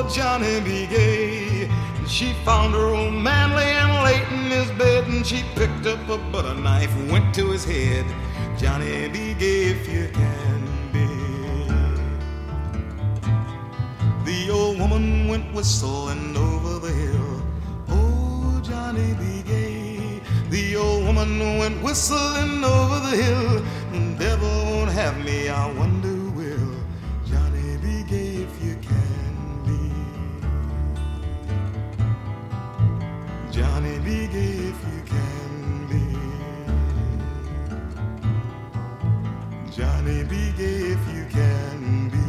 oh, Johnny B. Gay. She found her old man laying late in his bed, and she picked up a butter knife, went to his head. Johnny B. Gay, if you can be. The old woman went whistling over the hill. Oh, Johnny B. Gay. The old woman went whistling over the hill. The devil won't have me, I wonder who will. Johnny B. Gay, if you can be. Johnny B. Gay, if you can be. Johnny B. Gay, if you can be.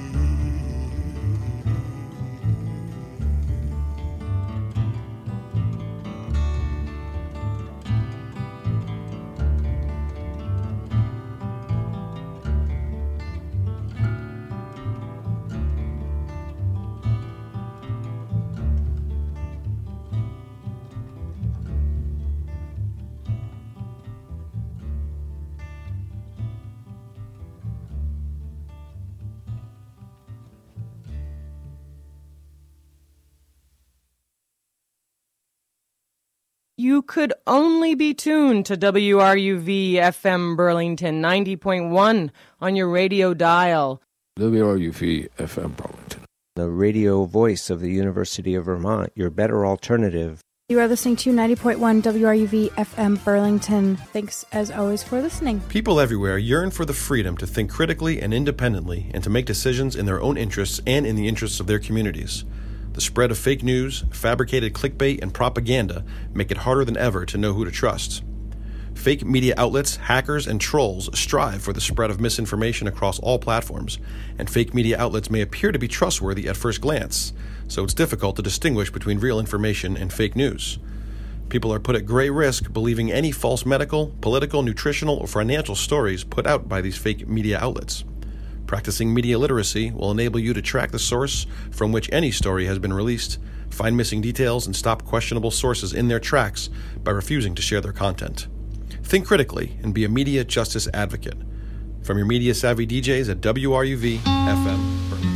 You could only be tuned to WRUV FM Burlington 90.1 on your radio dial. WRUV FM Burlington. The radio voice of the University of Vermont, your better alternative. You are listening to 90.1 WRUV FM Burlington. Thanks, as always, for listening. People everywhere yearn for the freedom to think critically and independently and to make decisions in their own interests and in the interests of their communities. The spread of fake news, fabricated clickbait, and propaganda make it harder than ever to know who to trust. Fake media outlets, hackers, and trolls strive for the spread of misinformation across all platforms, and fake media outlets may appear to be trustworthy at first glance, so it's difficult to distinguish between real information and fake news. People are put at great risk believing any false medical, political, nutritional, or financial stories put out by these fake media outlets. Practicing media literacy will enable you to track the source from which any story has been released, find missing details, and stop questionable sources in their tracks by refusing to share their content. Think critically and be a media justice advocate. From your media-savvy DJs at WRUV FM Burlington.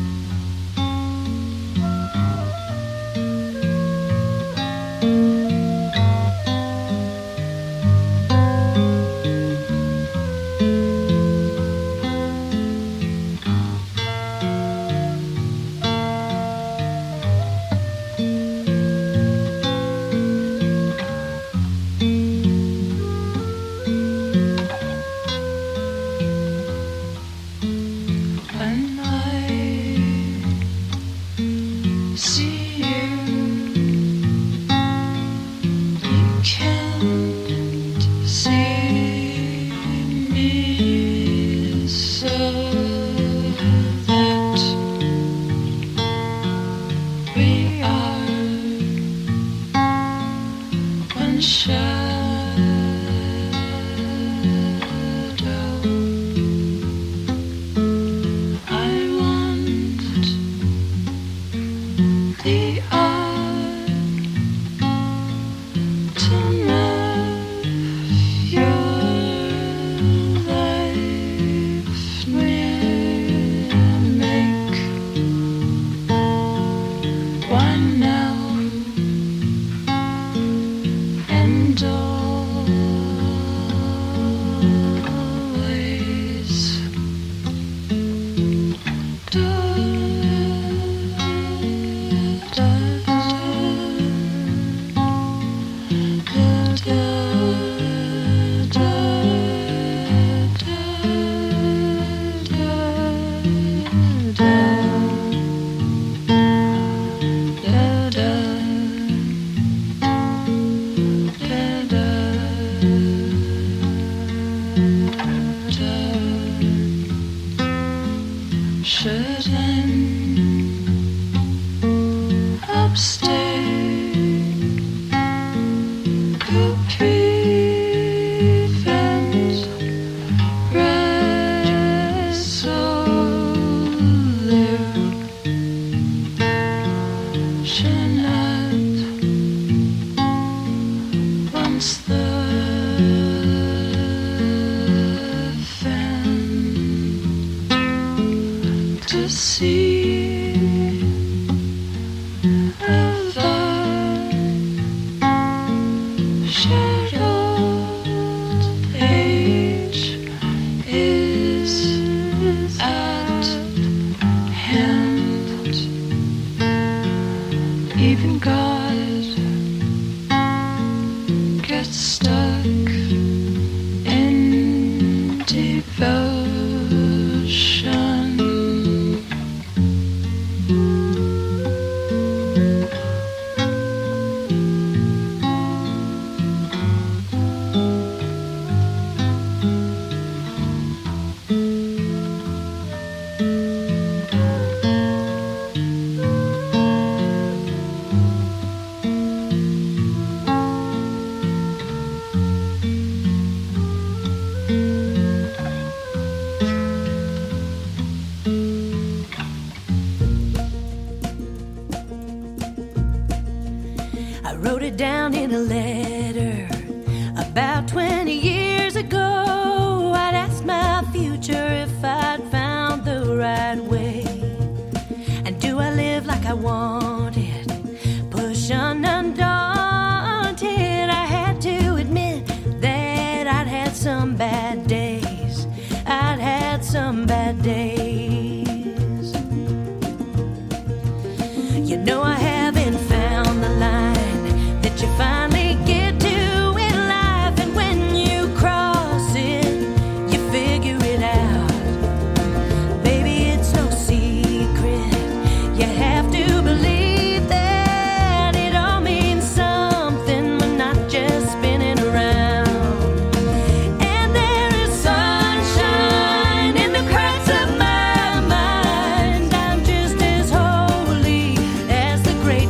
Even God gets stuck in devotion. I wrote it down in a letter about 20 years ago. I'd asked my future if I'd found the right way. And do I live like I wanted? Push on undaunted. I had to admit that I'd had some bad days. I'd had some bad days. You know I haven't found the line that you finally get to in life, and when you cross it, you figure it out. Baby, it's no secret. You have to believe that it all means something. We're not just spinning around. And there is sunshine in the cracks of my mind. I'm just as holy as the great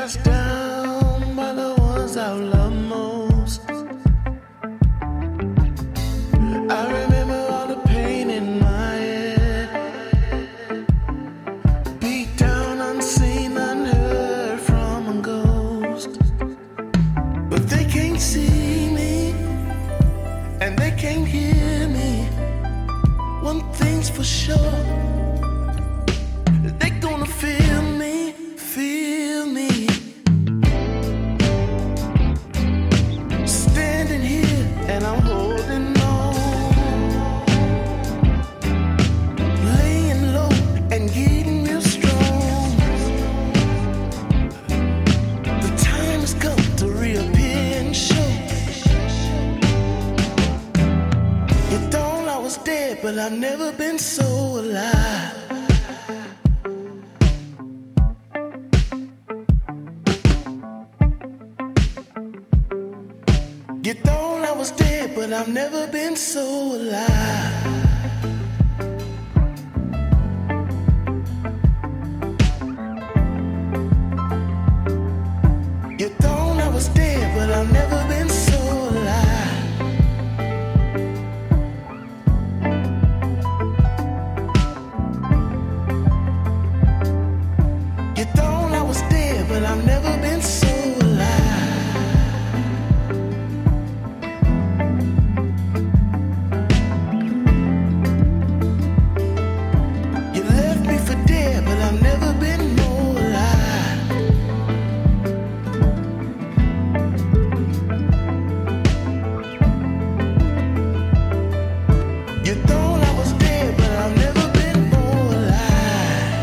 cast down by the ones I love most. I remember all the pain in my head, beat down, unseen, unheard from a ghost. But they can't see me, and they can't hear me. One thing's for sure, they gonna feel me, feel me. Standing here and I'm holding on, laying low and getting real strong. The time has come to reappear and show. You thought I was dead, but I've never been so alive. You thought I was dead, but I've never been so alive. You thought I was dead, but I've never been so alive. You thought I was dead, but I've never been so alive. You left me for dead, but I've never been more alive. You thought I was dead, but I've never been more alive.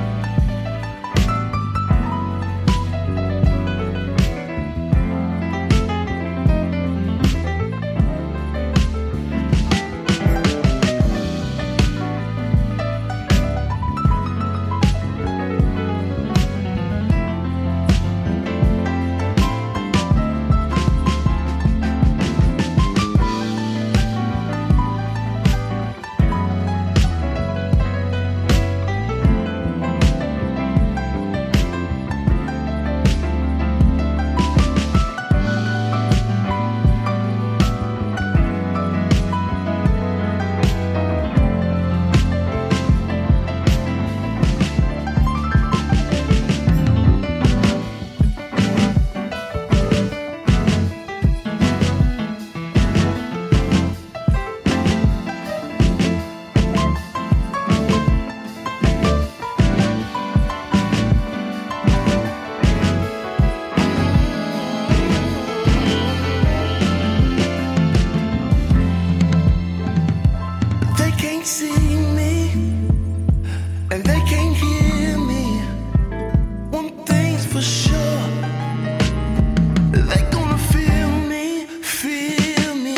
They can't see me, and they can't hear me. One thing's for sure, they gonna feel me, feel me.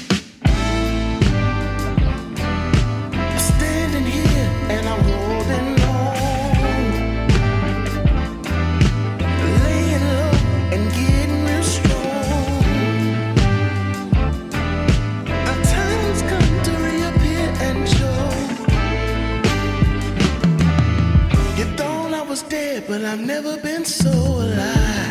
Standing here and I'm holding on, laying low and getting real strong. The time's come to reappear and show. You thought I was dead, but I've never been so alive.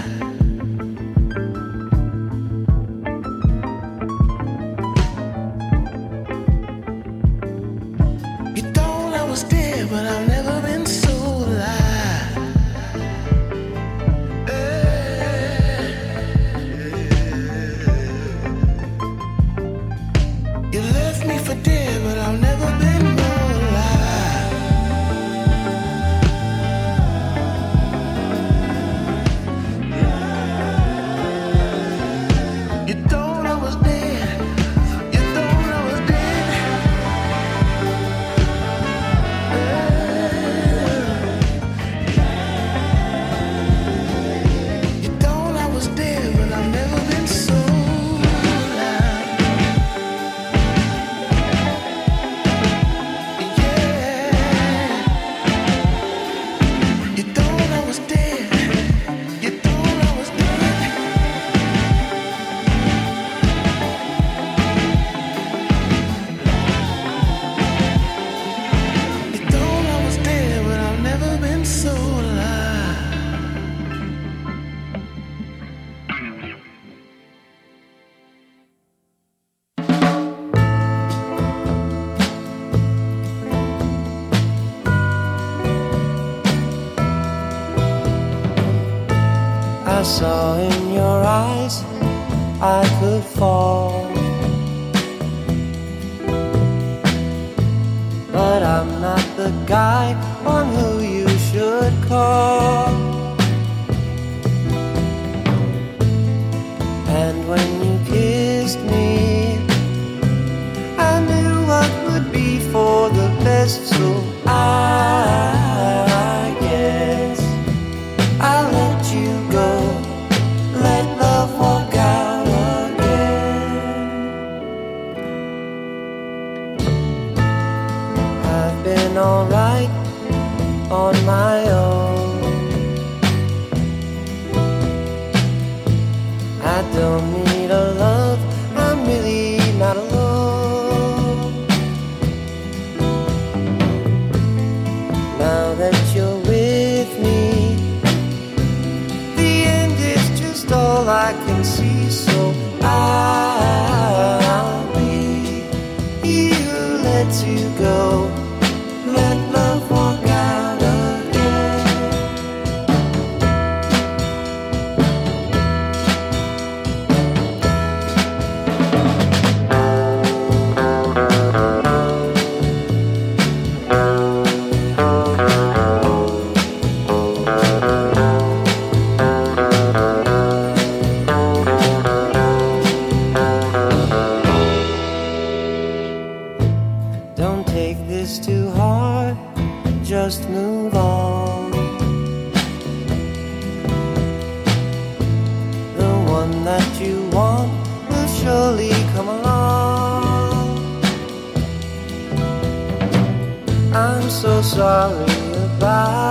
You thought I was dead, but I've never been so alive. You left me for dead, but I've never been more alive. saw in your eyes I could fall. But I'm not the guy on who you should call. And when you kissed me, I knew what would be for the best, so I guess I'll let you go, let love walk out again. I've been alright on my own. I don't need a love, I'm really not alone. Now that you're with me, the end is just all I can see, so I'll be he who lets you go, let love walk out again. Don't take this too hard, just move on. The one that you want will surely come along. I'm so sorry about